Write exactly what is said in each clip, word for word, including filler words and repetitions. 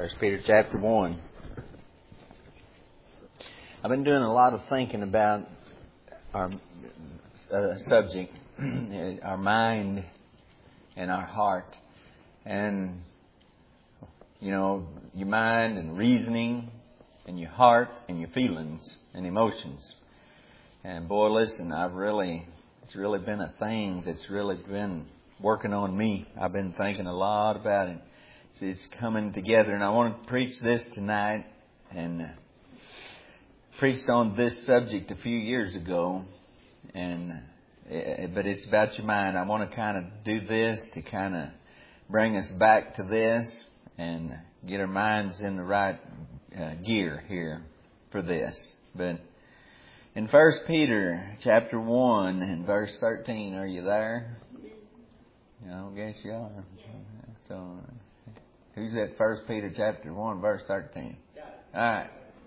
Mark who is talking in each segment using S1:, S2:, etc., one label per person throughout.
S1: First Peter chapter one. I've been doing a lot of thinking about our uh, subject, our mind and our heart. And, you know, your mind and reasoning and your heart and your feelings and emotions. And boy, listen, I've really, it's really been a thing that's really been working on me. I've been thinking a lot about it. It's coming together, and I want to preach this tonight. And uh, preached on this subject a few years ago, and uh, but it's about your mind. I want to kind of do this to kind of bring us back to this and get our minds in the right uh, gear here for this. But in First Peter chapter one and verse thirteen, are you there? I don't guess you are. So. Who's at First Peter chapter one, verse thirteen? All right.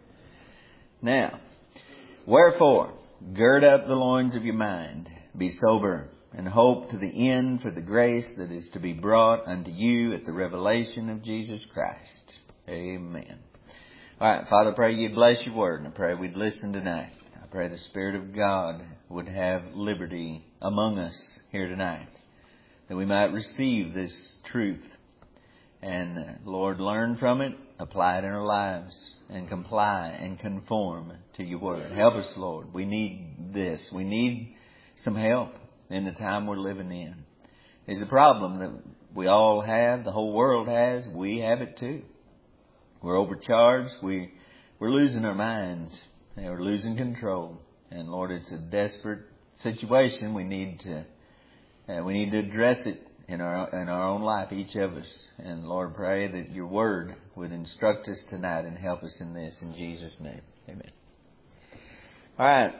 S1: Now, wherefore, gird up the loins of your mind, be sober, and hope to the end for the grace that is to be brought unto you at the revelation of Jesus Christ. Amen. All right, Father, I pray you'd bless your word, and I pray we'd listen tonight. I pray the Spirit of God would have liberty among us here tonight, that we might receive this truth. And, uh, Lord, learn from it, apply it in our lives, and comply and conform to your word. Help us, Lord. We need this. We need some help in the time we're living in. It's a problem that we all have, the whole world has. We have it too. We're overcharged. We, we're losing our minds. And we're losing control. And, Lord, it's a desperate situation. We need to, uh, we need to address it in our in our own life, each of us. And Lord, pray that your word would instruct us tonight and help us in this. In Jesus' name, amen. All right.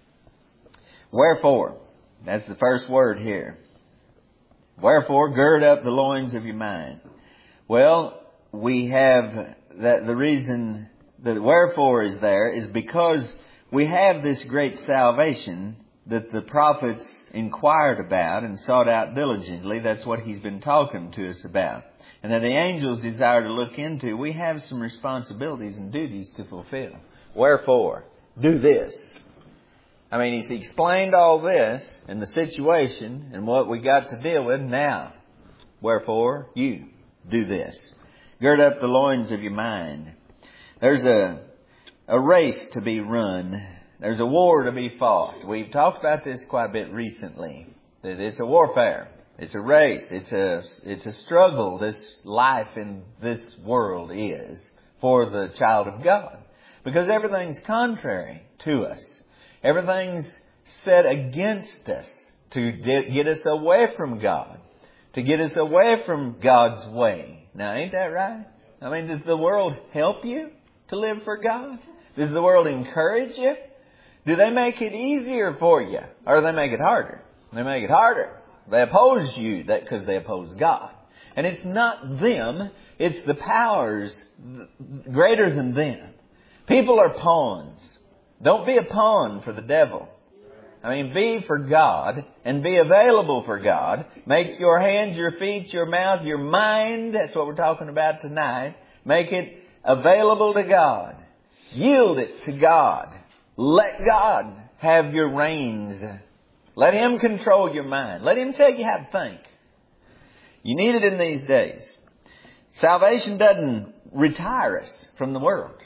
S1: Wherefore, that's the first word here. Wherefore, gird up the loins of your mind. Well, we have that the reason that wherefore is there is because we have this great salvation that the prophets inquired about and sought out diligently. That's what he's been talking to us about. And that the angels desire to look into. We have some responsibilities and duties to fulfill. Wherefore, do this. I mean, he's explained all this and the situation and what we got to deal with now. Wherefore, you do this. Gird up the loins of your mind. There's a, a race to be run. There's a war to be fought. We've talked about this quite a bit recently. That it's a warfare. It's a race. It's a it's a struggle. This life in this world is for the child of God. Because everything's contrary to us. Everything's set against us to get us away from God. To get us away from God's way. Now, ain't that right? I mean, does the world help you to live for God? Does the world encourage you? Do they make it easier for you? Or do they make it harder? They make it harder. They oppose you that because they oppose God. And it's not them. It's the powers greater than them. People are pawns. Don't be a pawn for the devil. I mean, be for God and be available for God. Make your hands, your feet, your mouth, your mind. That's what we're talking about tonight. Make it available to God. Yield it to God. Let God have your reins. Let Him control your mind. Let Him tell you how to think. You need it in these days. Salvation doesn't retire us from the world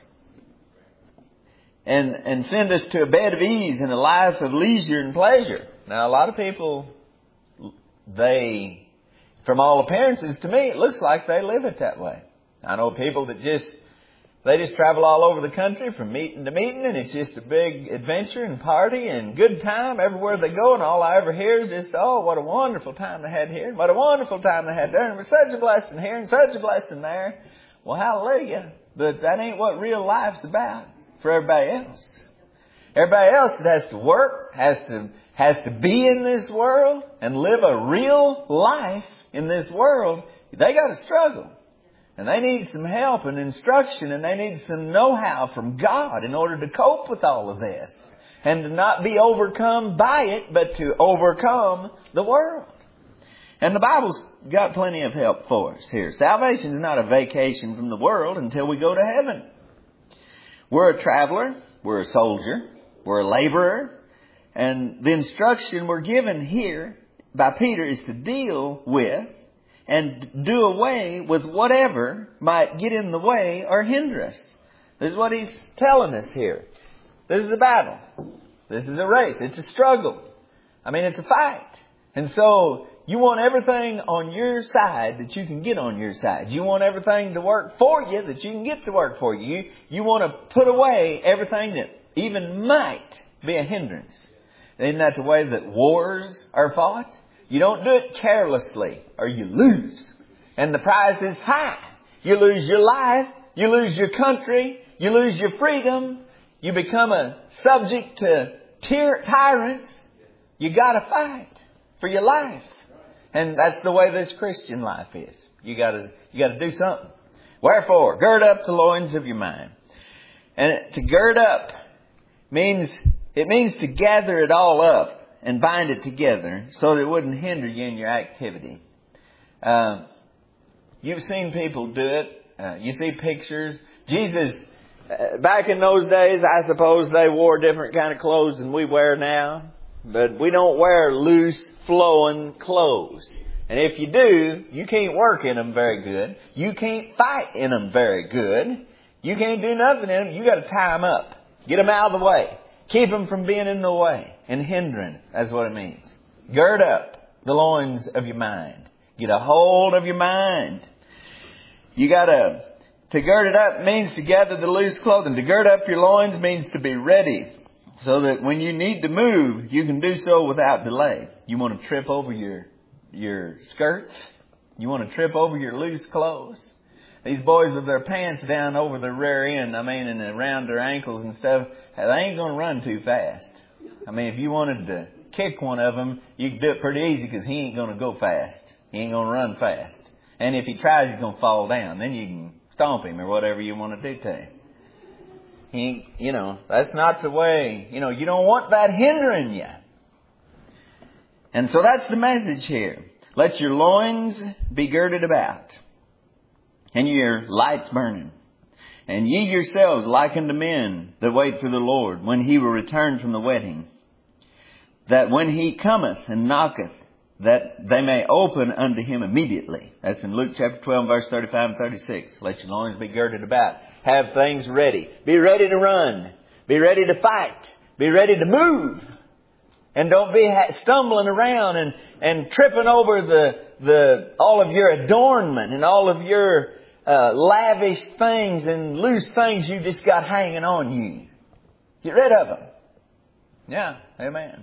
S1: and, and send us to a bed of ease and a life of leisure and pleasure. Now, a lot of people, they, from all appearances, to me, it looks like they live it that way. I know people that just They just travel all over the country from meeting to meeting, and it's just a big adventure and party and good time everywhere they go. And all I ever hear is just, oh, what a wonderful time they had here. What a wonderful time they had there. And it was such a blessing here and such a blessing there. Well, hallelujah. But that ain't what real life's about for everybody else. Everybody else that has to work, has to, has to be in this world and live a real life in this world, they got to struggle. And they need some help and instruction, and they need some know-how from God in order to cope with all of this. And to not be overcome by it, but to overcome the world.
S2: And the Bible's got plenty of help for us here. Salvation is not a vacation from the world until we go to heaven. We're a traveler. We're a soldier. We're a laborer. And the instruction we're given here by Peter is to deal with and do away with whatever might get in the way or hinder us. This is what he's telling us here. This is a battle. This is a race. It's a struggle. I mean, it's a fight. And so you want everything on your side that you can get on your side. You want everything to work for you that you can get to work for you. You, you want to put away everything that even might be a hindrance. Isn't that the way that wars are fought? You don't do it carelessly or you lose. And the prize is high. You lose your life. You lose your country. You lose your freedom. You become a subject to tyr- tyrants. You got to fight for your life. And that's the way this Christian life is. You got to you got to do something. Wherefore, gird up the loins of your mind. And to gird up means it means to gather it all up and bind it together so that it wouldn't hinder you in your activity. Uh, you've seen people do it. Uh, you see pictures. Jesus, uh, back in those days, I suppose they wore different kind of clothes than we wear now. But we don't wear loose, flowing clothes. And if you do, you can't work in them very good. You can't fight in them very good. You can't do nothing in them. You got to tie them up. Get them out of the way. Keep them from being in the way and hindering. That's what it means. Gird up the loins of your mind. Get a hold of your mind. You got to, to gird it up means to gather the loose clothing. To gird up your loins means to be ready so that when you need to move, you can do so without delay. You want to trip over your, your skirts. You want to trip over your loose clothes. These boys with their pants down over their rear end, I mean, and around their ankles and stuff, they ain't going to run too fast. I mean, if you wanted to kick one of them, you could do it pretty easy because he ain't going to go fast. He ain't going to run fast. And if he tries, he's going to fall down. Then you can stomp him or whatever you want to do to him. He, you know, that's not the way, you know, you don't want that hindering you. And so that's the message here. Let your loins be girded about, and your lights burning. And ye yourselves like unto men that wait for the Lord, when he will return from the wedding, that when he cometh and knocketh, that they may open unto him immediately. That's in Luke chapter twelve, verse thirty-five and thirty-six. Let your loins be girded about. Have things ready. Be ready to run. Be ready to fight. Be ready to move. And don't be stumbling around and, and tripping over the, the, all of your adornment and all of your uh, lavish things and loose things you just got hanging on you. Get rid of them. Yeah, amen.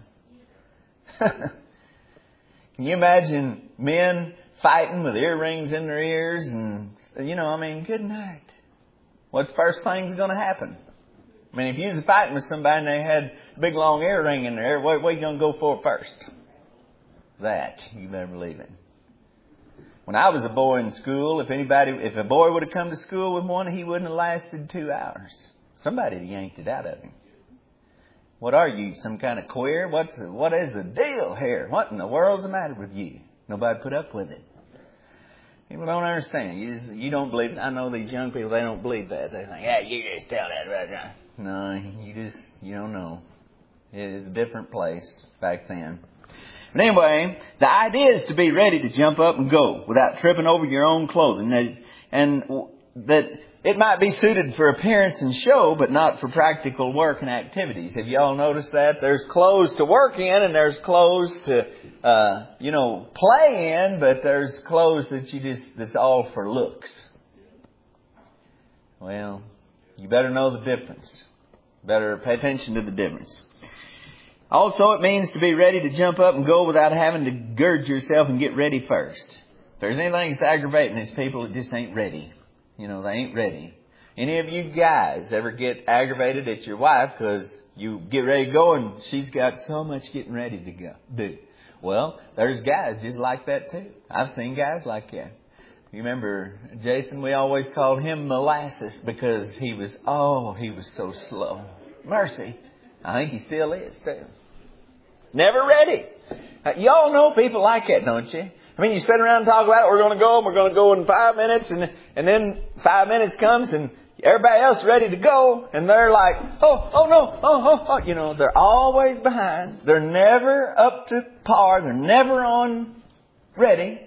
S2: Can you imagine men fighting with earrings in their ears and, you know, I mean, good night. What's the first thing's going to happen? I mean, if you was fighting with somebody and they had a big long earring in their ear, what, what are you going to go for first? That. You better believe it. When I was a boy in school, if anybody, if a boy would have come to school with one, he wouldn't have lasted two hours. Somebody yanked it out of him. What are you, some kind of queer? What's the, what is the deal here? What in the world's the matter with you? Nobody put up with it. People don't understand. You just, you don't believe it. I know these young people, they don't believe that. They think, yeah, you just tell that right now. No, you just, you don't know. It is a different place back then. But anyway, the idea is to be ready to jump up and go without tripping over your own clothing. And that it might be suited for appearance and show, but not for practical work and activities. Have you all noticed that? There's clothes to work in and there's clothes to, uh, you know, play in, but there's clothes that you just, that's all for looks. Well, you better know the difference. Better pay attention to the difference. Also, it means to be ready to jump up and go without having to gird yourself and get ready first. If there's anything that's aggravating these people, it just ain't ready. You know, they ain't ready. Any of you guys ever get aggravated at your wife because you get ready to go and she's got so much getting ready to go do? Well, there's guys just like that too. I've seen guys like that. You remember Jason? We always called him molasses because he was, oh, he was so slow. Mercy. I think he still is too. Never ready. Uh, y'all know people like that, don't you?
S1: I mean, you sit around and talk about it. We're going to go, and we're going to go in five minutes. And, and then five minutes comes and everybody else ready to go. And they're like, oh, oh no, oh, oh, oh. You know, they're always behind. They're never up to par. They're never on ready.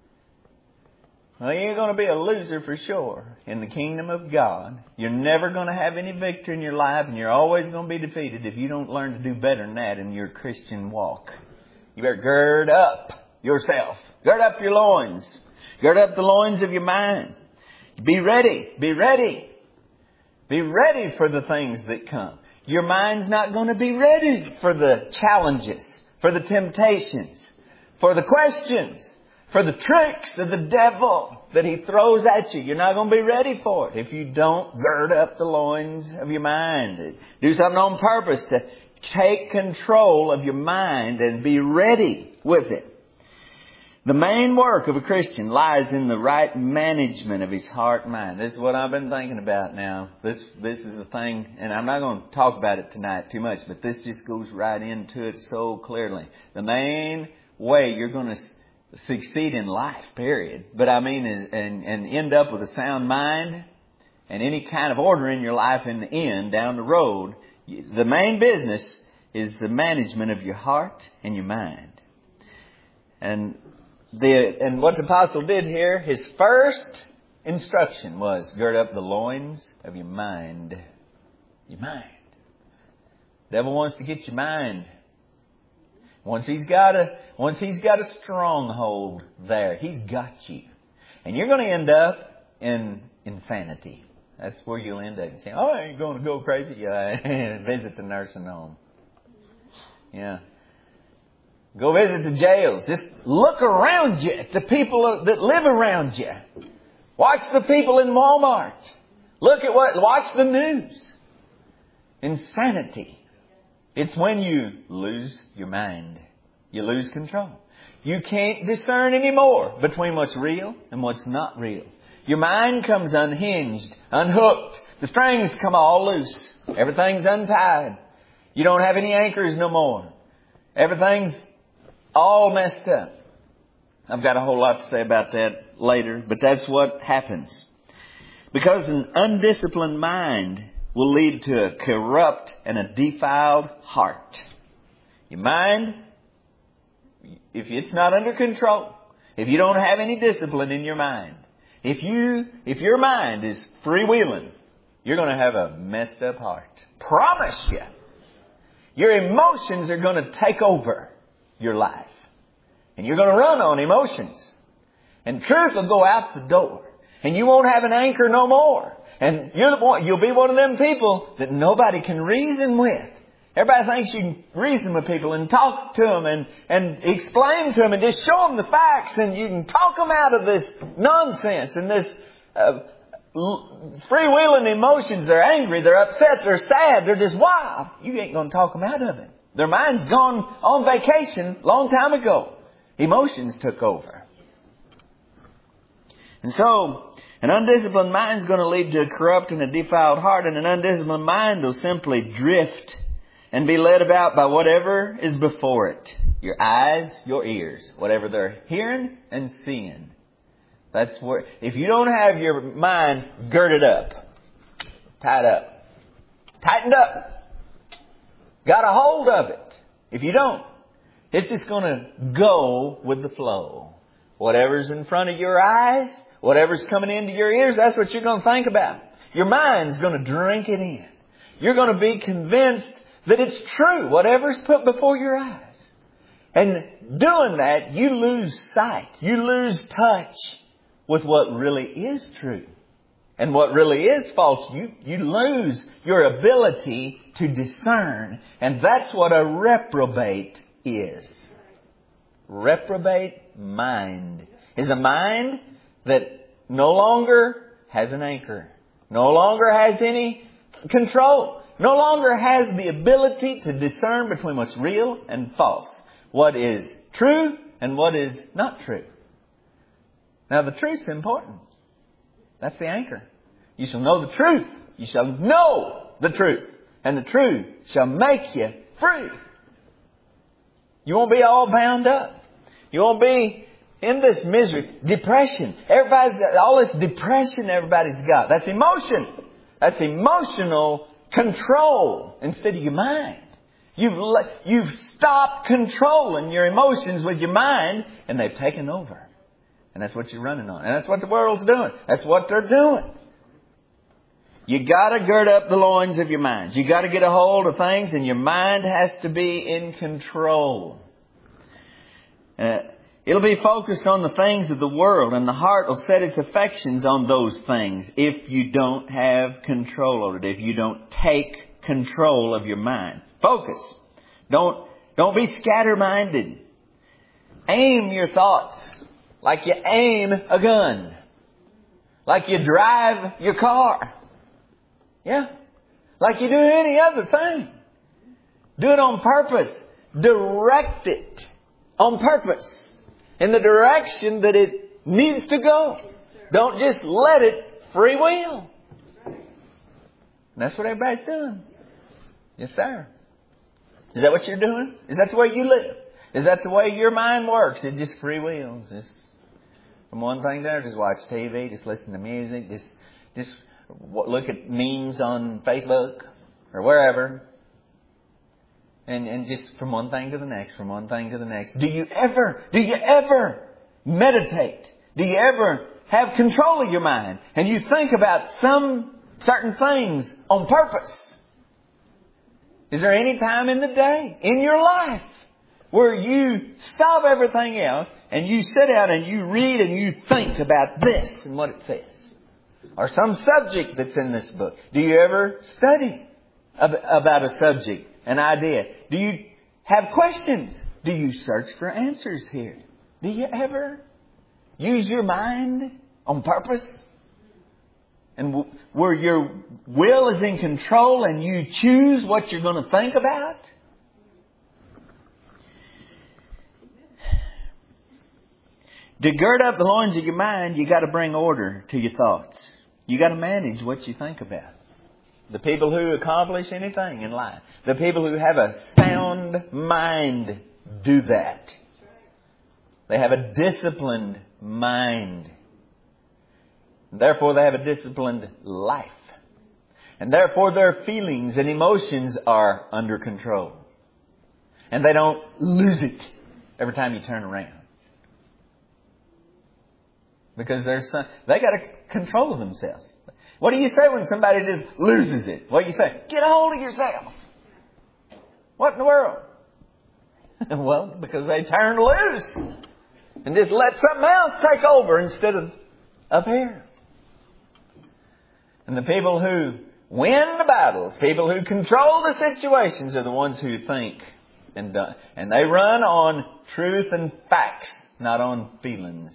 S1: Well, you're going to be a loser for sure in the kingdom of God. You're never going to have any victory in your life, and you're always going to be defeated if you don't learn to do better than that in your Christian walk. You better gird up yourself. Gird up your loins. Gird up the loins of your mind. Be ready. Be ready. Be ready for the things that come. Your mind's not going to be ready for the challenges, for the temptations, for the questions, for the tricks of the devil that he throws at you. You're not going to be ready for it if you don't gird up the loins of your mind. Do something on purpose to take control of your mind and be ready with it. The main work of a Christian lies in the right management of his heart and mind. This is what I've been thinking about now. This this is the thing, and I'm not going to talk about it tonight too much, but this just goes right into it so clearly. The main way you're going to succeed in life, period. But I mean, is, and, and end up with a sound mind and any kind of order in your life in the end, down the road, the main business is the management of your heart and your mind. And the and what the apostle did here, his first instruction was gird up the loins of your mind. Your mind. The devil wants to get your mind. Once he's got a, once he's got a stronghold there, he's got you. And you're going to end up in insanity. That's where you'll end up. Saying, oh, I ain't going to go crazy. Yeah, visit the nursing home. Yeah. Go visit the jails. Just look around you at the people that live around you. Watch the people in Walmart. Look at what, watch the news. Insanity. It's when you lose your mind. You lose control. You can't discern anymore between what's real and what's not real. Your mind comes unhinged, unhooked. The strings come all loose. Everything's untied. You don't have any anchors no more. Everything's all messed up. I've got a whole lot to say about that later, but that's what happens. Because an undisciplined mind will lead to a corrupt and a defiled heart. Your mind, if it's not under control, if you don't have any discipline in your mind, if you, if your mind is freewheeling, you're going to have a messed up heart. Promise you. Your emotions are going to take over your life. And you're going to run on emotions. And truth will go out the door. And you won't have an anchor no more. And you're the one, you'll be one of them people that nobody can reason with. Everybody thinks you can reason with people and talk to them and, and explain to them and just show them the facts, and you can talk them out of this nonsense and this uh, freewheeling emotions. They're angry, they're upset, they're sad, they're just wild. You ain't going to talk them out of it. Their mind's gone on vacation a long time ago. Emotions took over. And so, an undisciplined mind is going to lead to a corrupt and a defiled heart, and an undisciplined mind will simply drift and be led about by whatever is before it. Your eyes, your ears, whatever they're hearing and seeing. That's where, if you don't have your mind girded up, tied up, tightened up, got a hold of it. If you don't, it's just going to go with the flow. Whatever's in front of your eyes, whatever's coming into your ears, that's what you're going to think about. Your mind's going to drink it in. You're going to be convinced that it's true, whatever's put before your eyes. And doing that, you lose sight. You lose touch with what really is true. And what really is false, you, you lose your ability to discern. And that's what a reprobate is. Reprobate mind is a mind that no longer has an anchor, no longer has any control, no longer has the ability to discern between what's real and false, what is true and what is not true. Now, the truth's important. That's the anchor. You shall know the truth. You shall know the truth. And the truth shall make you free. You won't be all bound up. You won't be in this misery, depression. Everybody's got all this depression everybody's got. That's emotion. That's emotional control instead of your mind. You've le- you've stopped controlling your emotions with your mind, and they've taken over. And that's what you're running on. And that's what the world's doing. That's what they're doing. You got to gird up the loins of your mind. You got to get a hold of things, and your mind has to be in control. Uh, it'll be focused on the things of the world, and the heart will set its affections on those things if you don't have control over it, if you don't take control of your mind. Focus. Don't, don't be scatter-minded. Aim your thoughts like you aim a gun. Like you drive your car. Yeah. Like you do any other thing. Do it on purpose. Direct it on purpose in the direction that it needs to go. Don't just let it free will. And that's what everybody's doing. Yes, sir. Is that what you're doing? Is that the way you live? Is that the way your mind works? It just free wheels. Just from one thing to another. Just watch T V. Just listen to music. Just, just look at memes on Facebook or wherever. And, and just from one thing to the next, from one thing to the next. Do you ever, do you ever meditate? Do you ever have control of your mind? And you think about some certain things on purpose? Is there any time in the day, in your life, where you stop everything else and you sit down and you read and you think about this and what it says? Or some subject that's in this book? Do you ever study about a subject, an idea? Do you have questions? Do you search for answers here? Do you ever use your mind on purpose? And w- where your will is in control and you choose what you're going to think about? To gird up the loins of your mind, you got to bring order to your thoughts. You got to manage what you think about. The people who accomplish anything in life, the people who have a sound mind, do that. They have a disciplined mind. Therefore, they have a disciplined life. And therefore, their feelings and emotions are under control. And they don't lose it every time you turn around. Because there's some, they got to control themselves. What do you say when somebody just loses it? What do you say? Get a hold of yourself. What in the world? Well, because they turn loose and just let something else take over instead of up here. And the people who win the battles, people who control the situations, are the ones who think and do, and they run on truth and facts, not on feelings.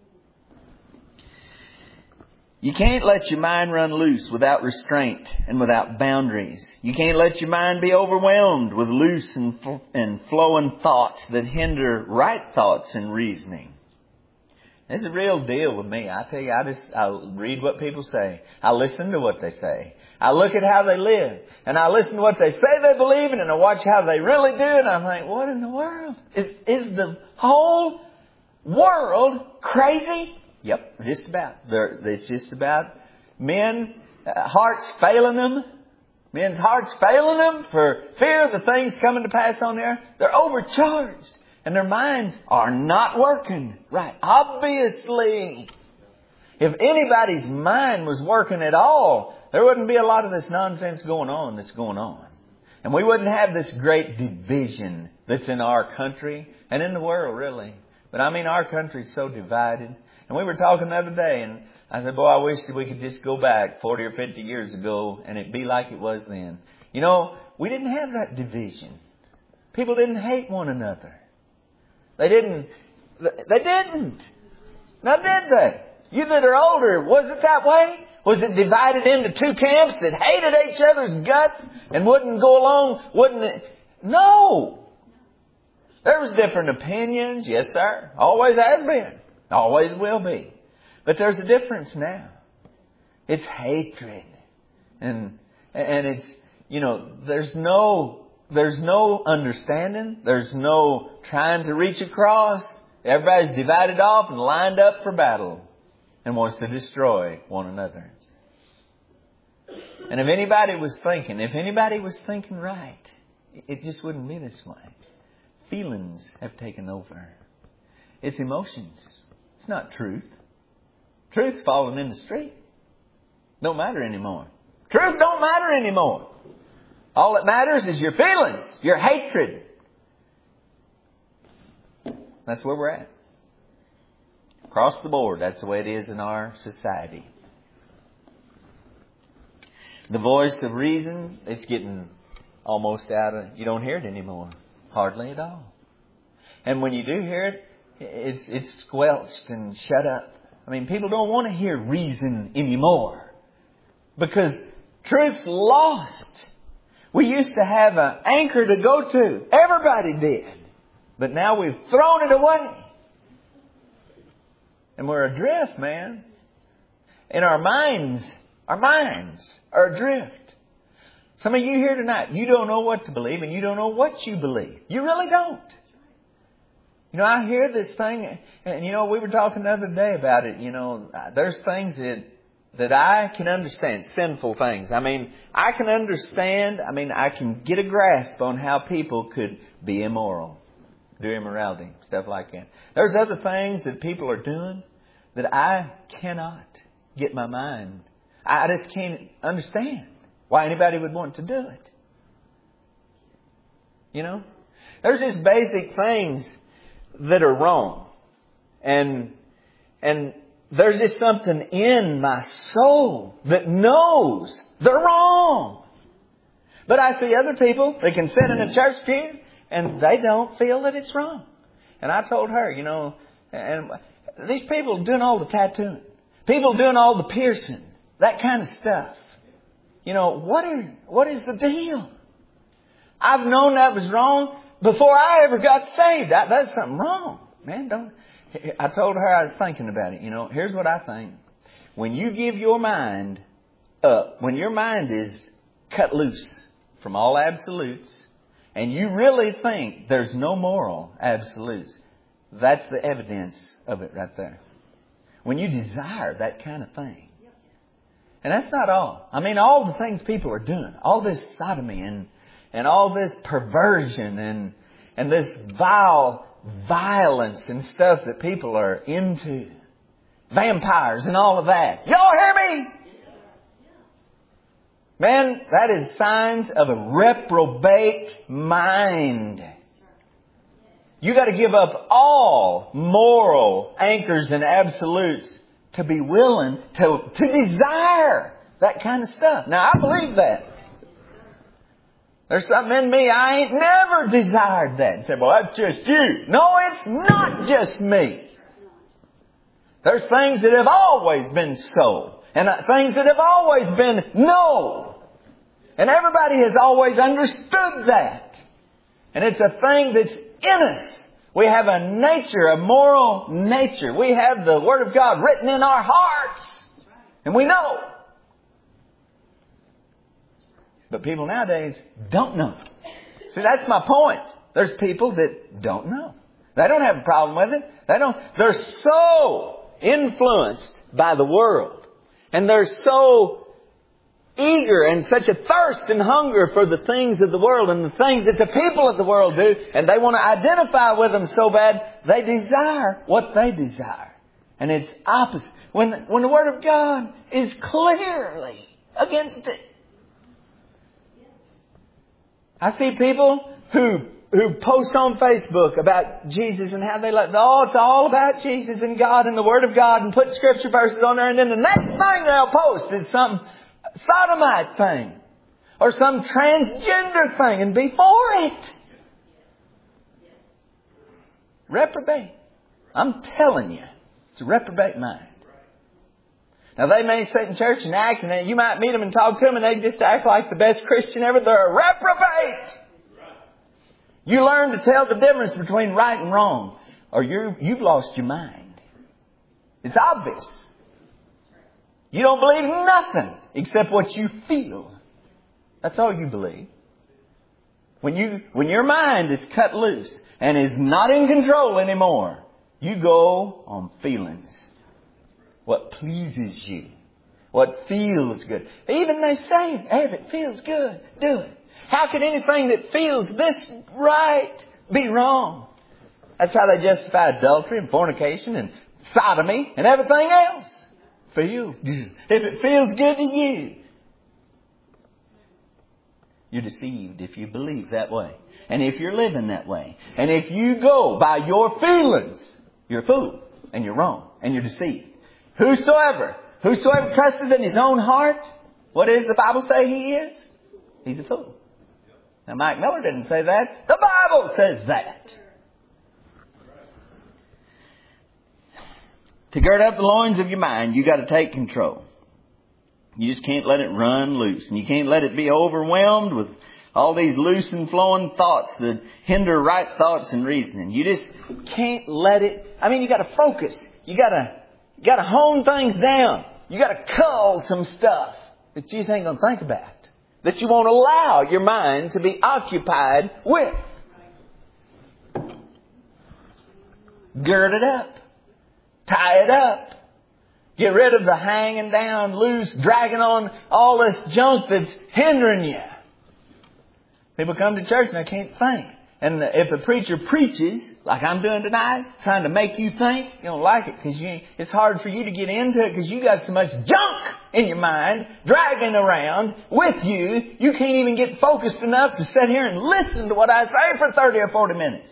S1: You can't let your mind run loose without restraint and without boundaries. You can't let your mind be overwhelmed with loose and, and flowing thoughts that hinder right thoughts and reasoning. It's a real deal with me. I tell you, I just, I read what people say. I listen to what they say. I look at how they live. And I listen to what they say they believe in, and I watch how they really do. And I think, what in the world? Is, is the whole world crazy? Yep, just about. They're, it's just about men, uh, hearts failing them. Men's hearts failing them for fear of the things coming to pass on there. They're overcharged. And their minds are not working right. Obviously, if anybody's mind was working at all, there wouldn't be a lot of this nonsense going on that's going on. And we wouldn't have this great division that's in our country and in the world, really. But I mean, our country's so divided. And we were talking the other day, and I said, boy, I wish that we could just go back forty or fifty years ago and it'd be like it was then. You know, we didn't have that division. People didn't hate one another. They didn't. They didn't. Now, did they? You that are older, was it that way? Was it divided into two camps that hated each other's guts and wouldn't go along? Wouldn't it? No. There was different opinions. Yes, sir. Always has been. Always will be. But there's a difference now. It's hatred. And, and it's, you know, there's no, there's no understanding. There's no trying to reach across. Everybody's divided off and lined up for battle and wants to destroy one another. And if anybody was thinking, if anybody was thinking right, it just wouldn't be this way. Feelings have taken over. It's emotions. It's not truth. Truth's fallen in the street. Don't matter anymore. Truth don't matter anymore. All that matters is your feelings, your hatred. That's where we're at. Across the board, that's the way it is in our society. The voice of reason, it's getting almost out of... You don't hear it anymore. Hardly at all. And when you do hear it, it's, it's squelched and shut up. I mean, people don't want to hear reason anymore. Because truth's lost. We used to have an anchor to go to. Everybody did. But now we've thrown it away. And we're adrift, man. In our minds, our minds are adrift. Some of you here tonight, you don't know what to believe and you don't know what you believe. You really don't. You know, I hear this thing, and you know, we were talking the other day about it. You know, there's things that that I can understand, sinful things. I mean, I can understand, I mean, I can get a grasp on how people could be immoral, do immorality, stuff like that. There's other things that people are doing that I cannot get my mind. I just can't understand why anybody would want to do it. You know? There's just basic things that are wrong. And and there's just something in my soul that knows they're wrong. But I see other people that can sit in a church pew and they don't feel that it's wrong. And I told her, you know, and these people doing all the tattooing, people doing all the piercing, that kind of stuff. You know, what is, what is the deal? I've known that was wrong before I ever got saved. That, that's something wrong. Man, don't. I told her I was thinking about it. You know, here's what I think. When you give your mind up, when your mind is cut loose from all absolutes, and you really think there's no moral absolutes, that's the evidence of it right there. When you desire that kind of thing. And that's not all. I mean, all the things people are doing, all this sodomy and, and all this perversion and, and this vile violence and stuff that people are into. Vampires and all of that. Y'all hear me? Man, that is signs of a reprobate mind. You got to give up all moral anchors and absolutes to be willing to, to desire that kind of stuff. Now, I believe that. There's something in me, I ain't never desired that. And say, well, that's just you. No, it's not just me. There's things that have always been so. And things that have always been no. And everybody has always understood that. And it's a thing that's in us. We have a nature, a moral nature. We have the Word of God written in our hearts. And we know. But people nowadays don't know. See, that's my point. There's people that don't know. They don't have a problem with it. They don't. They're so influenced by the world. And they're so eager and such a thirst and hunger for the things of the world and the things that the people of the world do. And they want to identify with them so bad, they desire what they desire. And it's opposite. When, when the Word of God is clearly against it. I see people who who post on Facebook about Jesus and how they like, oh, it's all about Jesus and God and the Word of God and put scripture verses on there. And then the next thing they'll post is some sodomite thing or some transgender thing. And before it, reprobate. I'm telling you, it's a reprobate mind. Now, they may sit in church and act, and you might meet them and talk to them, and they just act like the best Christian ever. They're a reprobate. You learn to tell the difference between right and wrong, or you're, you've lost your mind. It's obvious. You don't believe nothing except what you feel. That's all you believe. When you, when your mind is cut loose and is not in control anymore,
S2: You go on feelings. What pleases you. What feels good. Even they say, hey, if it feels good, do it. How could anything that feels this right be wrong? That's how they justify adultery and fornication and sodomy and everything else. Feels good. If it feels good to you. You're deceived if you believe that way. And if you're living that way. And if you go by your feelings, you're a fool. And you're wrong. And you're deceived. Whosoever, whosoever trusteth in his own heart, what does the Bible say he is? He's a fool. Now Mike Miller didn't say that. The Bible says that. To gird up the loins of your mind, you got to take control. You just can't let it run loose. And you can't let it be overwhelmed with all these loose and flowing thoughts that hinder right thoughts and reasoning. You just can't let it. I mean, you got to focus. You got to, you got to hone things down. You got to cull some stuff that you just ain't going to think about. That you won't allow your mind to be occupied with. Gird it up. Tie it up. Get rid of the hanging down, loose, dragging on all this junk that's hindering you. People come to church and they can't think. And if a preacher preaches, like I'm doing tonight, trying to make you think, you don't like it because you, it's hard for you to get into it because you got so much junk in your mind dragging around with you. You can't even get focused enough to sit here and listen to what I say for thirty or forty minutes.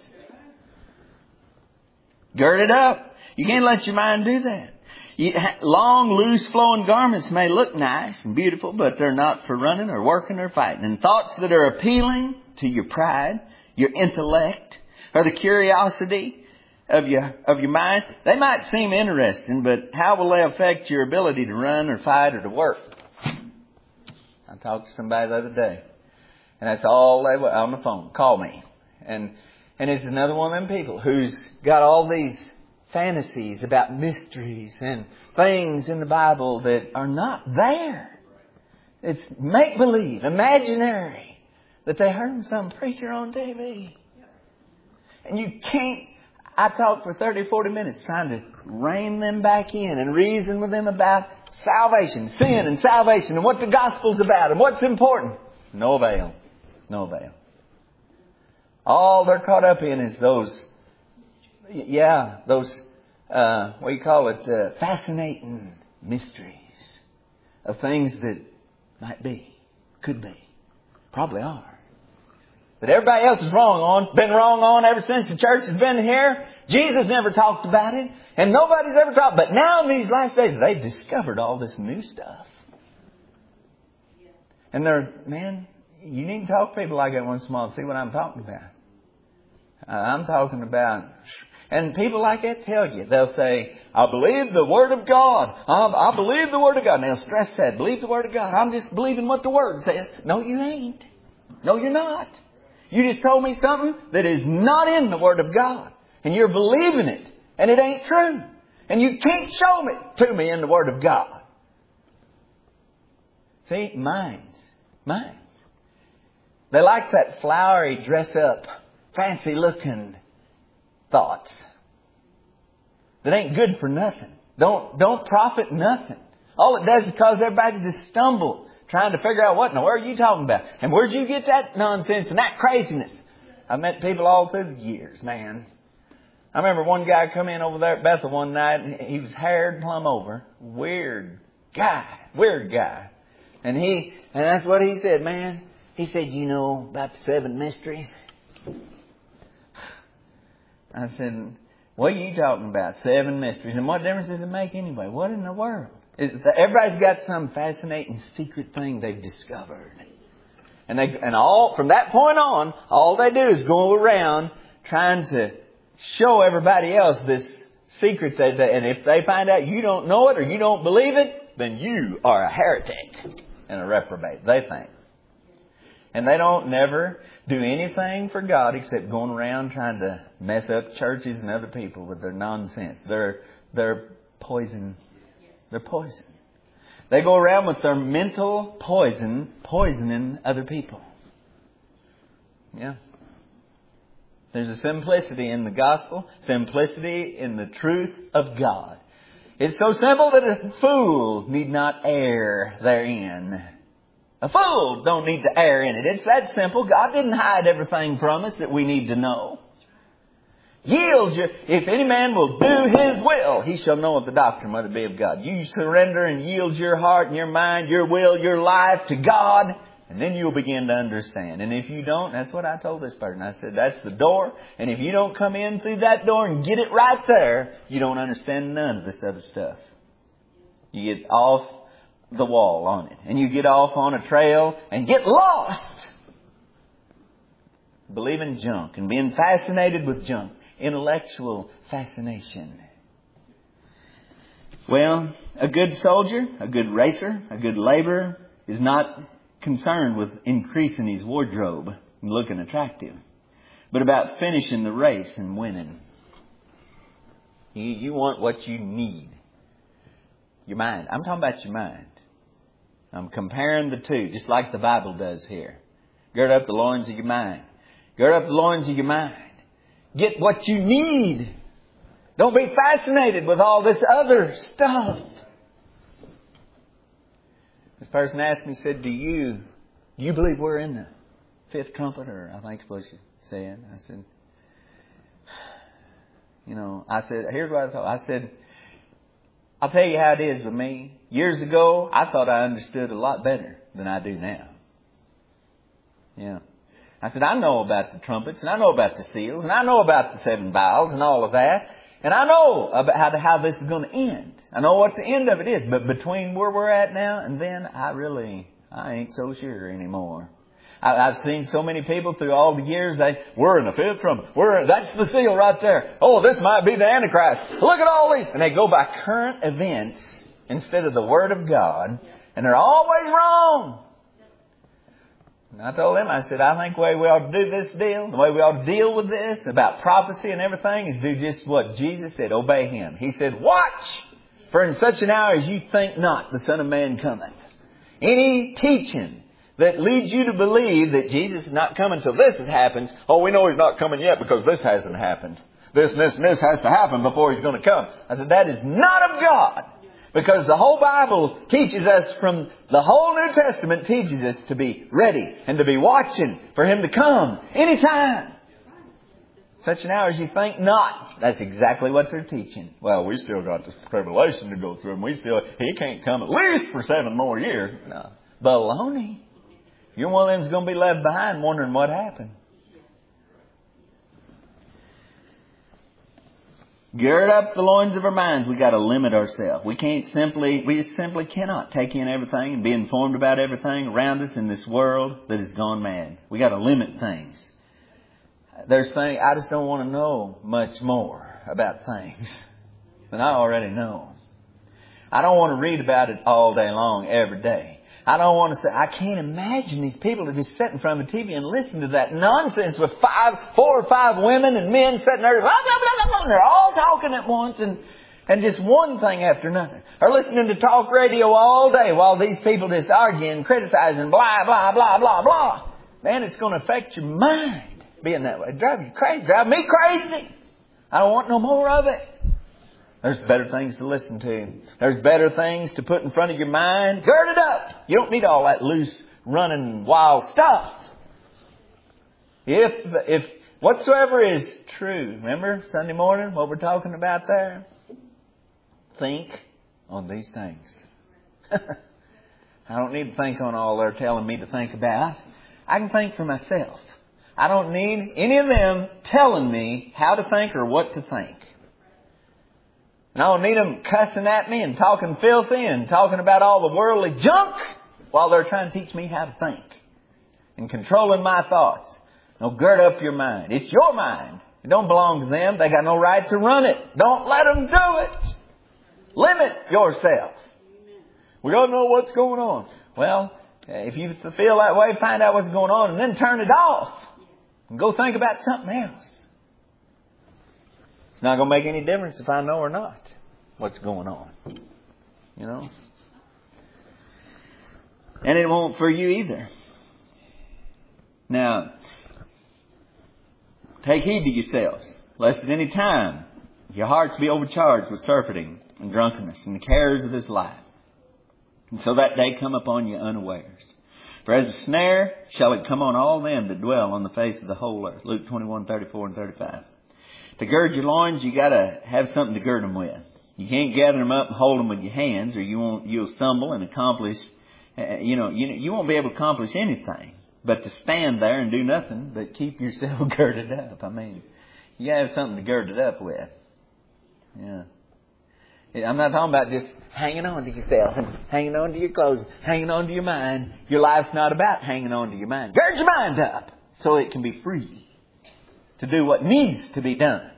S2: Gird it up. You can't let your mind do that. You, long, loose, flowing garments may look nice and beautiful, but they're not for running or working or fighting. And thoughts that are appealing to your pride, your intellect, or the curiosity of your of your mind, they might seem interesting, but how will they affect your ability to run or fight or to work? I talked to somebody the other day, and that's all they were on the phone. Call me, and and it's another one of them people who's got all these fantasies about mysteries and things in the Bible that are not there. It's make-believe, imaginary, that they heard from some preacher on T V. And you can't... I talked for thirty, forty minutes trying to rein them back in and reason with them about salvation, sin and salvation and what the gospel's about and what's important. No avail. No avail. All they're caught up in is those... Yeah, those, uh, what do you call it, uh, fascinating mysteries of things that might be, could be, probably are. But everybody else is wrong on, been wrong on ever since the church has been here. Jesus never talked about it, and nobody's ever talked. But now in these last days, they've discovered all this new stuff. And they're, man, you need to talk to people like that once in a while and see what I'm talking about. Uh, I'm talking about... And people like that tell you, they'll say, I believe the Word of God. I, I believe the Word of God. And they'll stress that. Believe the Word of God. I'm just believing what the Word says. No, you ain't. No, you're not. You just told me something that is not in the Word of God. And you're believing it. And it ain't true. And you can't show it to me in the Word of God. See, minds. Minds. They like that flowery, dress up, fancy looking thoughts that ain't good for nothing. Don't don't profit nothing. All it does is cause everybody to stumble trying to figure out what in the world are you talking about? And where'd you get that nonsense and that craziness? I've met people all through the years, man. I remember one guy come in over there at Bethel one night and he was haired plumb over. Weird guy. Weird guy. And he and that's what he said, man. He said, you know about the seven mysteries? I said, what are you talking about? Seven mysteries. And what difference does it make anyway? What in the world? Everybody's got some fascinating secret thing they've discovered. And they, and all, from that point on, all they do is go around trying to show everybody else this secret that they, and if they find out you don't know it or you don't believe it, then you are a heretic and a reprobate, they think. And they don't never do anything for God except going around trying to mess up churches and other people with their nonsense. They're, they're poison. They're poison. They go around with their mental poison, poisoning other people. Yeah.
S1: There's a simplicity in the gospel, simplicity in the truth of God. It's so simple that a fool need not err therein. A fool don't need to err in it. It's that simple. God didn't hide everything from us that we need to know. Yield your, if any man will do his will, he shall know of the doctrine whether it be of God. You surrender and yield your heart and your mind, your will, your life to God, and then you'll begin to understand. And if you don't, that's what I told this person. I said, that's the door. And if you don't come in through that door and get it right there, you don't understand none of this other stuff. You get off the wall on it. And you get off on a trail and get lost. Believing junk and being fascinated with junk. Intellectual fascination. Well, a good soldier, a good racer, a good laborer is not concerned with increasing his wardrobe and looking attractive, but about finishing the race and winning. You, you want what you need. Your mind. I'm talking about your mind. I'm comparing the two, just like the Bible does here. Gird up the loins of your mind. Gird up the loins of your mind. Get what you need. Don't be fascinated with all this other stuff. This person asked me, said, do you, do you believe we're in the fifth trumpet? Or I think it's what she said. I said, you know, I said, here's what I thought. I said, I'll tell you how it is with me. Years ago, I thought I understood a lot better than I do now. Yeah. I said, I know about the trumpets, and I know about the seals, and I know about the seven vials and all of that. And I know about how, how this is going to end. I know what the end of it is. But between where we're at now and then, I really, I ain't so sure anymore. I, I've seen so many people through all the years, they, we're in the fifth trumpet. We're, that's the seal right there. Oh, this might be the Antichrist. Look at all these. And they go by current events instead of the Word of God. And they're always wrong. And I told them, I said, I think the way we ought to do this deal, the way we ought to deal with this about prophecy and everything is do just what Jesus did. Obey Him. He said, watch, for in such an hour as you think not, the Son of Man cometh. Any teaching that leads you to believe that Jesus is not coming till this happens. Oh, we know He's not coming yet because this hasn't happened. This and this and this has to happen before He's going to come. I said, that is not of God. Because the whole Bible teaches us from the whole New Testament teaches us to be ready and to be watching for Him to come anytime. Such an hour as you think not. That's exactly what they're teaching. Well, we still got this tribulation to go through, and we still, He can't come at least for seven more years. No. Baloney. You're one of them that's going to be left behind wondering what happened. Gird up the loins of our minds. We got to limit ourselves. We can't simply, we just simply cannot take in everything and be informed about everything around us in this world that has gone mad. We got to limit things. There's things, I just don't want to know much more about things than I already know. I don't want to read about it all day long, every day. I don't want to say, I can't imagine these people that just sit in front of a T V and listen to that nonsense with five, four or five women and men sitting there, blah, blah, blah, blah, blah, and they're all talking at once and, and just one thing after another. Or listening to talk radio all day while these people just arguing, criticizing, blah, blah, blah, blah, blah. Man, it's going to affect your mind being that way. Drive you crazy. Drive me crazy. I don't want no more of it. There's better things to listen to. There's better things to put in front of your mind. Gird it up. You don't need all that loose, running, wild stuff. If, if whatsoever is true, remember Sunday morning, what we're talking about there? Think on these things. I don't need to think on all they're telling me to think about. I can think for myself. I don't need any of them telling me how to think or what to think. And I don't need them cussing at me and talking filthy and talking about all the worldly junk while they're trying to teach me how to think and controlling my thoughts. No, gird up your mind. It's your mind. It don't belong to them. They got no right to run it. Don't let them do it. Limit yourself. We don't know what's going on. Well, if you feel that way, find out what's going on and then turn it off and go think about something else. It's not going to make any difference if I know or not what's going on. You know? And it won't for you either. Now,
S2: Take heed to yourselves, lest at any time your hearts be overcharged with surfeiting and drunkenness and the cares of this life. And so that day come upon you unawares. For as a snare shall it come on all them that dwell on the face of the whole earth. Luke twenty-one, thirty-four and thirty-five. To gird your loins, you got to have something to gird them with. You can't gather them up and hold them with your hands, or you won't. You'll stumble and accomplish. Uh, you know, you you won't be able to accomplish anything. But to stand there and do nothing but keep yourself girded up. I mean, you have something to gird it up with. Yeah. I'm not talking about just hanging on to yourself and hanging on to your clothes, hanging on to your mind. Your life's not about hanging on to your mind. Gird your mind up so it can be free to do what needs to be done.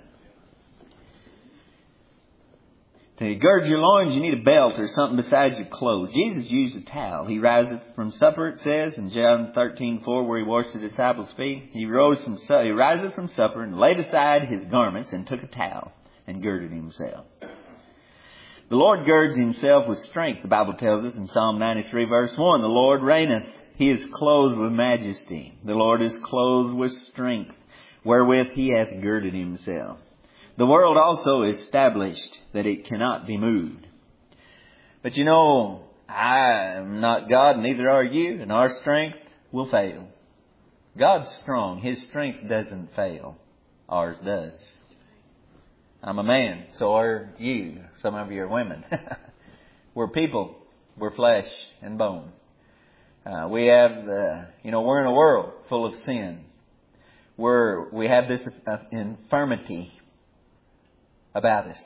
S2: To gird your loins, you need a belt or something besides your clothes. Jesus used a towel. He riseth from supper, it says in John thirteen four, where he washed the disciples' feet. He rose from su- he riseth from supper and laid aside his garments and took a towel and girded himself. The Lord girds himself with strength, the Bible tells us in Psalm ninety-three verse one. The Lord reigneth. He is clothed with majesty. The Lord is clothed with strength, wherewith he hath girded himself. The world also is established that it cannot be moved. But you know, I am not God, neither are you, and our strength will fail. God's strong. His strength doesn't fail. Ours does. I'm a man, so are you. Some of you are women. We're people. We're flesh and bone. Uh, we have, the, you know, we're in a world full of sin. We're, we have this uh, infirmity about us.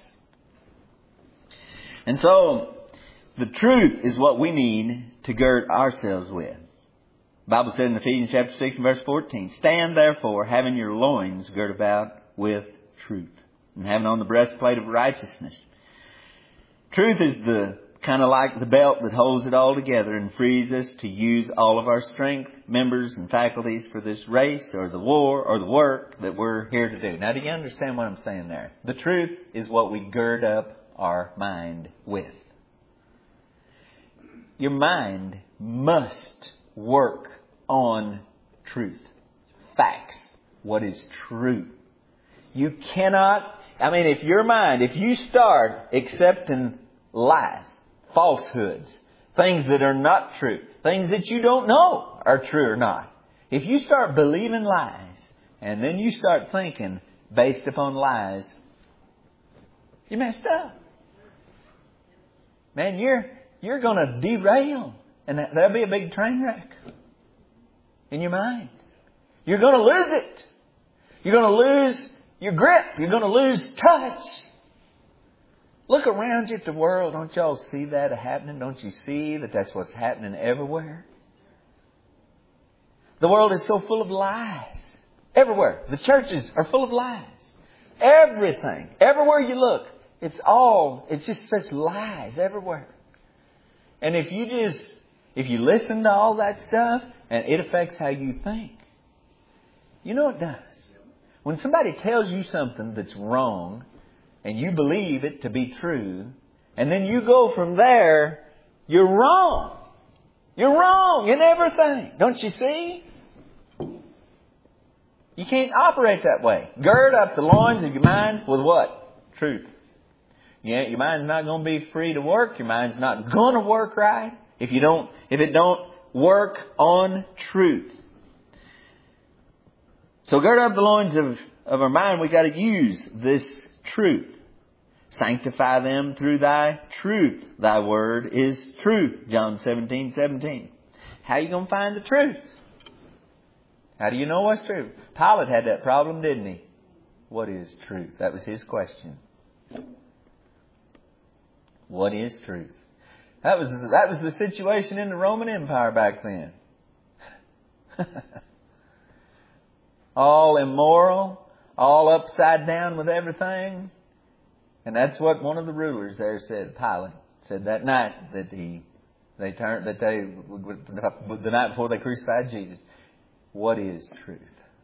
S2: And so, the truth is what we need to gird ourselves with. The Bible said in Ephesians chapter six and verse fourteen, stand therefore, having your loins girt about with truth, and having on the breastplate of righteousness. Truth is the kind of like the belt that holds it all together and frees us to use all of our strength, members, and faculties for this race or the war or the work that we're here to do. Now, do you understand what I'm saying there? The truth is what we gird up our mind with. Your mind must work on truth. Facts. What is true. You cannot, I mean, if your mind, if you start accepting lies, falsehoods, things that are not true, things that you don't know are true or not. If you start believing lies and then you start thinking based upon lies, you messed up. Man, you're you're going to derail, and that, that'll be a big train wreck in your mind. You're going to lose it. You're going to lose your grip. You're going to lose touch. Look around you at the world. Don't y'all see that happening? Don't you see that that's what's happening everywhere? The world is so full of lies. Everywhere. The churches are full of lies. Everything. Everywhere you look. It's all, it's just such lies everywhere. And if you just, if you listen to all that stuff, and it affects how you think. You know it does. When somebody tells you something that's wrong, and you believe it to be true, and then you go from there, you're wrong. You're wrong in everything. Don't you see? You can't operate that way. Gird up the loins of your mind with what? Truth. Yeah, your mind's not going to be free to work. Your mind's not going to work right if you don't, if it don't work on truth. So gird up the loins of, of our mind. We got to use this truth. Sanctify them through thy truth. Thy word is truth. John seventeen seventeen. How are you going to find the truth? How do you know what's true? Pilate had that problem, didn't he? What is truth? That was his question. What is truth? That was, that was the situation in the Roman Empire back then. All immoral, all upside down with everything. And that's what one of the rulers there said, Pilate, said that night that he, they turned, that they, the night before they crucified Jesus. What is truth?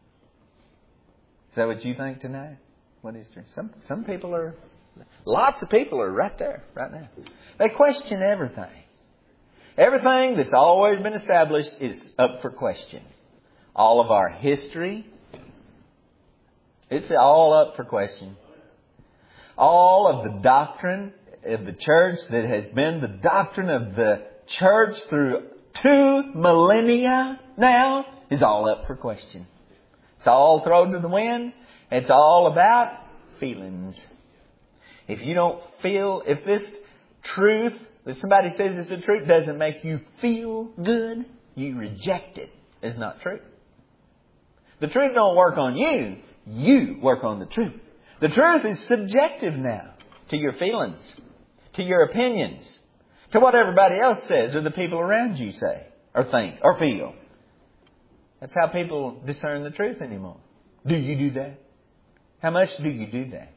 S2: Is that what you think tonight? What is truth? Some, some people are, lots of people are right there, right now. They question everything. Everything that's always been established is up for question. All of our history,
S1: It's all up for question. All of the doctrine of the church that has been the doctrine of the church through two millennia now is all up for question. It's all thrown to the wind. It's all about feelings. If you don't feel, if this truth, if somebody says it's the truth, doesn't make you feel good, you reject it. It's not true. The truth don't work on you. You work on the truth. The truth is subjective now to your feelings, to your opinions, to what everybody else says or the people around you say or think or feel. That's how people discern the truth anymore. Do you do that? How much do you do that?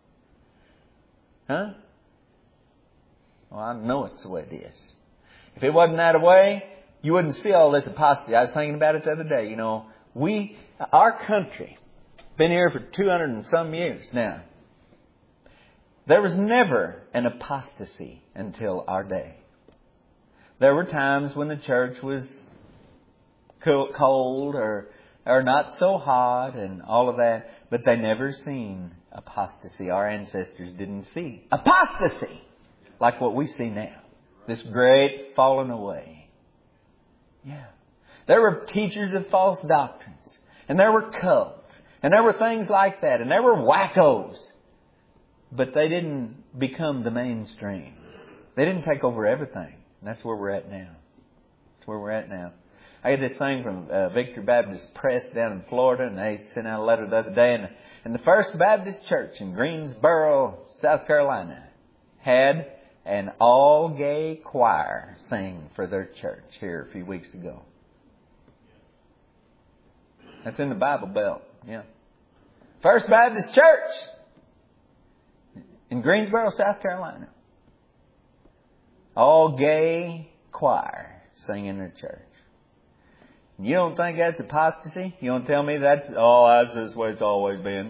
S1: Huh? Well, I know it's the way it is. If it wasn't that way, you wouldn't see all this apostasy. I was thinking about it the other day. You know, we, our country, been here for two hundred and some years now. There was never an apostasy until our day. There were times when the church was cold or or not so hot and all of that, but they never seen apostasy. Our ancestors didn't see apostasy like what we see now. This great falling away. Yeah. There were teachers of false doctrines, and there were cults, and there were things like that, and there were wackos. But they didn't become the mainstream. They didn't take over everything. And that's where we're at now. That's where we're at now. I got this thing from uh, Victory Baptist Press down in Florida, and they sent out a letter the other day. And, and the First Baptist Church in Greensboro, South Carolina, had an all-gay choir sing for their church here a few weeks ago. That's in the Bible Belt, yeah. First Baptist Church in Greensboro, South Carolina. All-gay choir singing in their church. You don't think that's apostasy? You don't tell me that's, oh, that's just the way it's always been.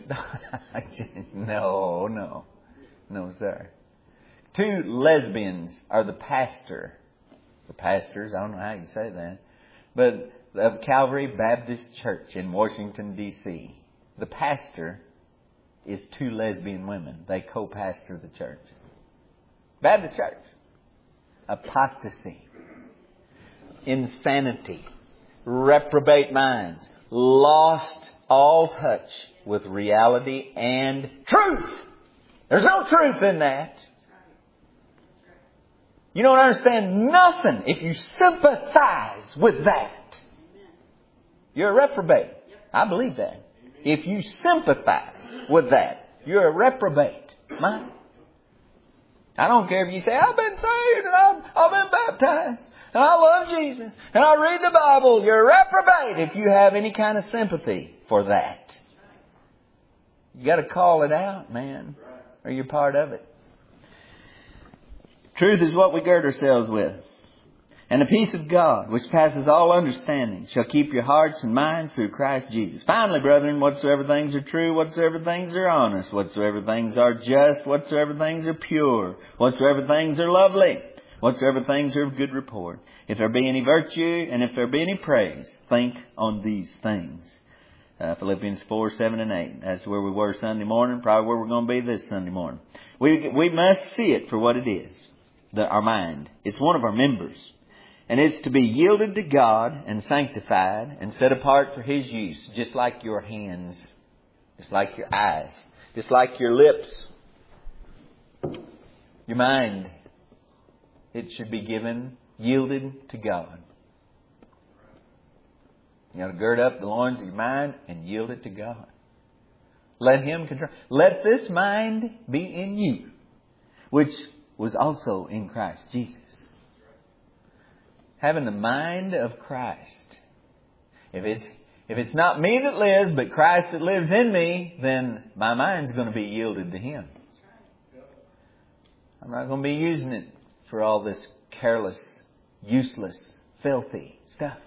S1: no, no. No, sir. Two lesbians are the pastor. The pastors, I don't know how you say that. But of Calvary Baptist Church in Washington, D C The pastor is two lesbian women. They co-pastor the church. Baptist church. Apostasy. Insanity. Reprobate minds. Lost all touch with reality and truth. There's no truth in that. You don't understand nothing if you sympathize with that. You're a reprobate. I believe that. If you sympathize with that, you're a reprobate mind. I don't care if you say, I've been saved and I've, I've been baptized and I love Jesus and I read the Bible. You're a reprobate if you have any kind of sympathy for that. You got to call it out, man, or you're part of it. Truth is what we gird ourselves with. And the peace of God, which passes all understanding, shall keep your hearts and minds through Christ Jesus. Finally, brethren, whatsoever things are true, whatsoever things are honest, whatsoever things are just, whatsoever things are pure, whatsoever things are lovely, whatsoever things are of good report. If there be any virtue, and if there be any praise, think on these things. Uh, Philippians four, seven, and eight. That's where we were Sunday morning, probably where we're going to be this Sunday morning. We, we must see it for what it is, the, our mind. It's one of our members. And it's to be yielded to God and sanctified and set apart for His use, just like your hands, just like your eyes, just like your lips, your mind. It should be given, yielded to God. You got to gird up the loins of your mind and yield it to God. Let Him control. Let this mind be in you, which was also in Christ Jesus. Having the mind of Christ. If it's if it's not me that lives, but Christ that lives in me, then my mind's going to be yielded to Him. I'm not going to be using it for all this careless, useless, filthy stuff.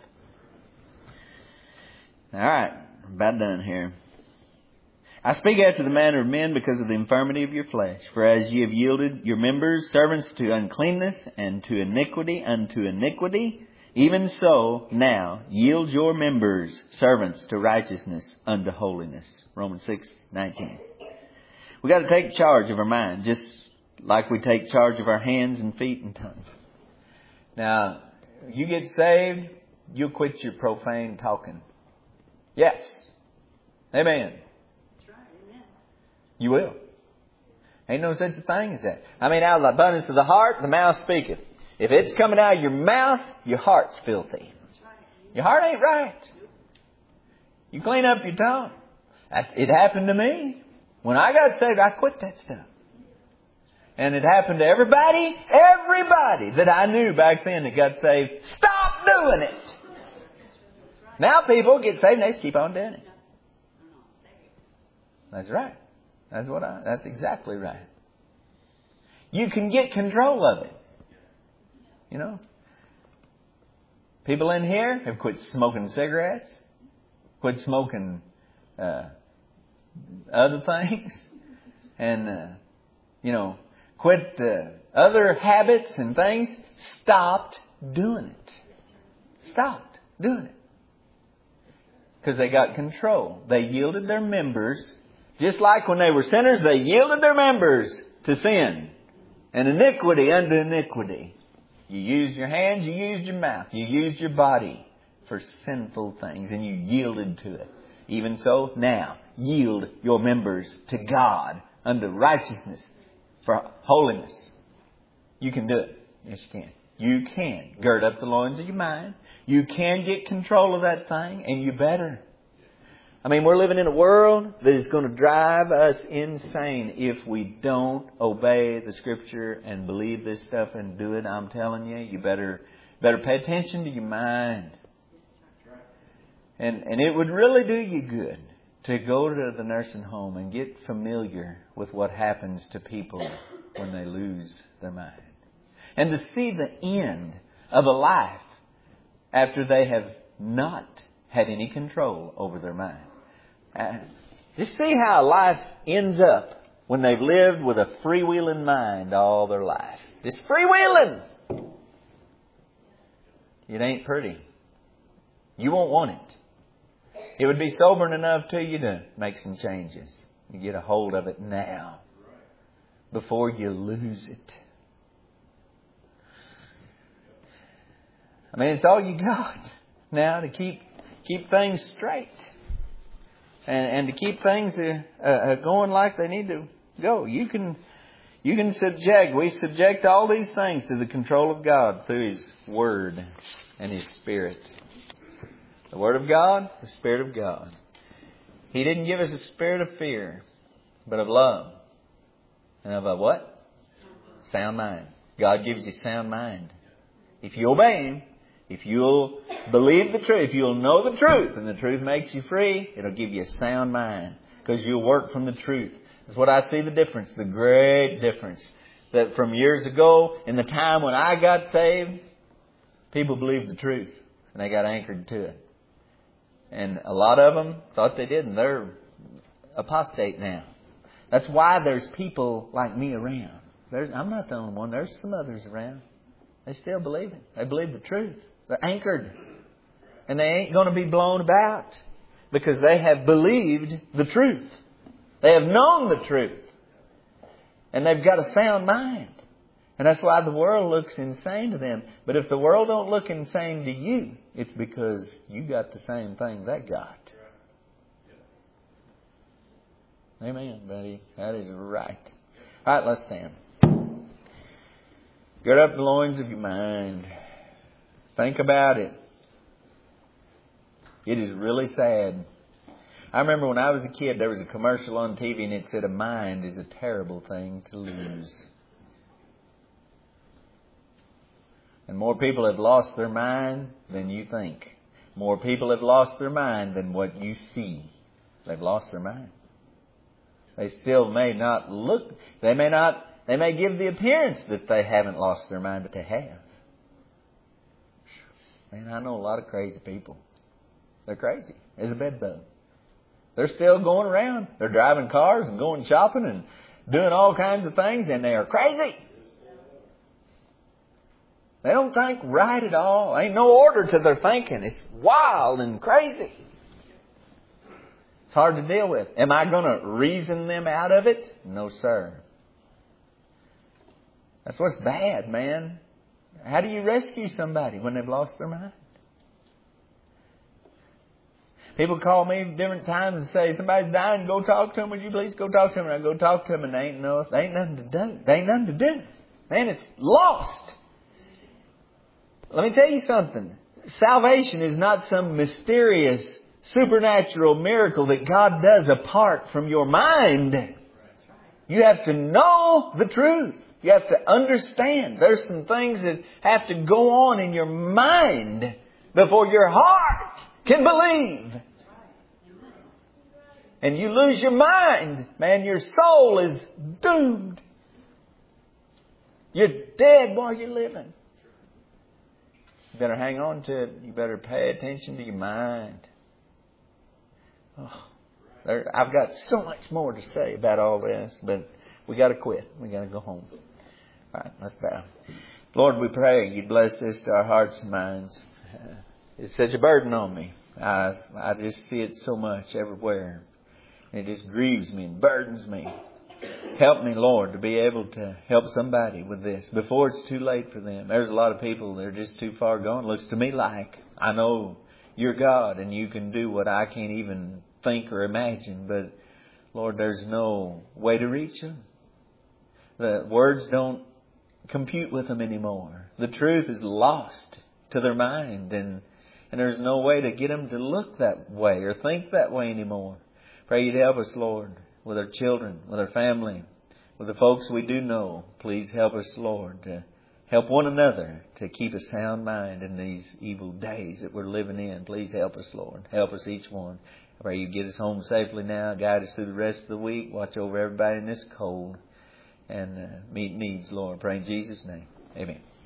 S1: All right, I'm about done here. I speak after the manner of men because of the infirmity of your flesh. For as ye have yielded your members servants to uncleanness and to iniquity unto iniquity,
S2: Even so, now, yield your members servants to righteousness unto holiness. Romans six nineteen. We've got to take charge of our mind, just like we take charge of our hands and feet and tongue.
S1: Now, you get saved, you'll quit your profane talking. Yes. Amen.
S3: That's right. Amen.
S1: You will. Ain't no such a thing as that. I mean, out of the abundance of the heart, the mouth speaketh. If it's coming out of your mouth, your heart's filthy. Your heart ain't right. You clean up your tongue. It happened to me. When I got saved, I quit that stuff. And it happened to everybody, everybody that I knew back then that got saved. Stop doing it. Now people get saved and they just keep on doing it. That's right. That's what I, that's exactly right. You can get control of it. You know, people in here have quit smoking cigarettes, quit smoking uh, other things, and, uh, you know, quit uh, other habits and things. Stopped doing it. Stopped doing it. Because they got control. They yielded their members. Just like when they were sinners, they yielded their members to sin and iniquity unto iniquity. You used your hands, you used your mouth, you used your body for sinful things, and you yielded to it. Even so, now, yield your members to God unto righteousness for holiness. You can do it. Yes, you can. You can gird up the loins of your mind. You can get control of that thing, and you better. I mean, we're living in a world that is going to drive us insane if we don't obey the Scripture and believe this stuff and do it. I'm telling you, you better better pay attention to your mind. And and it would really do you good to go to the nursing home and get familiar with what happens to people when they lose their mind. And to see the end of a life after they have not had any control over their mind. Uh, just see how life ends up when they've lived with a freewheeling mind all their life. Just freewheeling! It ain't pretty. You won't want it. It would be sobering enough to you to make some changes. You get a hold of it now before you lose it. I mean, it's all you got now to keep keep things straight. And, and to keep things uh, uh, going like they need to go. You can you can subject, we subject all these things to the control of God through His Word and His Spirit. The Word of God, the Spirit of God. He didn't give us a spirit of fear, but of love. And of a what? Sound mind. God gives you sound mind. If you obey Him, if you'll believe the truth, if you'll know the truth, and the truth makes you free, it'll give you a sound mind. Because you'll work from the truth. That's what I see the difference, the great difference. That from years ago, in the time when I got saved, people believed the truth. And they got anchored to it. And a lot of them thought they didn't. They're apostate now. That's why there's people like me around. There's, I'm not the only one. There's some others around. They still believe it. They believe the truth. They're anchored. And they ain't going to be blown about. Because they have believed the truth. They have known the truth. And they've got a sound mind. And that's why the world looks insane to them. But if the world don't look insane to you, it's because you got the same thing they got. Amen, buddy. That is right. All right, let's stand. Gird up the loins of your mind. Think about it. It is really sad. I remember when I was a kid, there was a commercial on T V and it said a mind is a terrible thing to lose. And more people have lost their mind than you think. More people have lost their mind than what you see. They've lost their mind. They still may not look, they may not, they may give the appearance that they haven't lost their mind, but they have. Man, I know a lot of crazy people. They're crazy. There's a bed bug. They're still going around. They're driving cars and going shopping and doing all kinds of things, and they are crazy. They don't think right at all. Ain't no order to their thinking. It's wild and crazy. It's hard to deal with. Am I going to reason them out of it? No, sir. That's what's bad, man. How do you rescue somebody when they've lost their mind? People call me different times and say, somebody's dying, go talk to them. Would you please go talk to them? And I go talk to them and they ain't, no, they ain't nothing to do. They ain't nothing to do. Man, it's lost. Let me tell you something. Salvation is not some mysterious, supernatural miracle that God does apart from your mind. You have to know the truth. You have to understand. There's some things that have to go on in your mind before your heart can believe. And you lose your mind, man, your soul is doomed. You're dead while you're living. You better hang on to it. You better pay attention to your mind. Oh, there, I've got so much more to say about all this, but we got to quit. We got to go home. All right, let's bow. Lord, we pray you bless this to our hearts and minds. It's such a burden on me. I I just see it so much everywhere. It just grieves me and burdens me. Help me, Lord, to be able to help somebody with this before it's too late for them. There's a lot of people that are just too far gone. Looks to me like I know you're God and you can do what I can't even think or imagine. But, Lord, there's no way to reach them. The words don't compute with them anymore. The truth is lost to their mind. And, and there's no way to get them to look that way or think that way anymore. Pray you'd help us, Lord, with our children, with our family, with the folks we do know. Please help us, Lord, to help one another to keep a sound mind in these evil days that we're living in. Please help us, Lord. Help us each one. I pray you get us home safely now. Guide us through the rest of the week. Watch over everybody in this cold. And uh, meet needs, Lord. Pray in Jesus' name. Amen.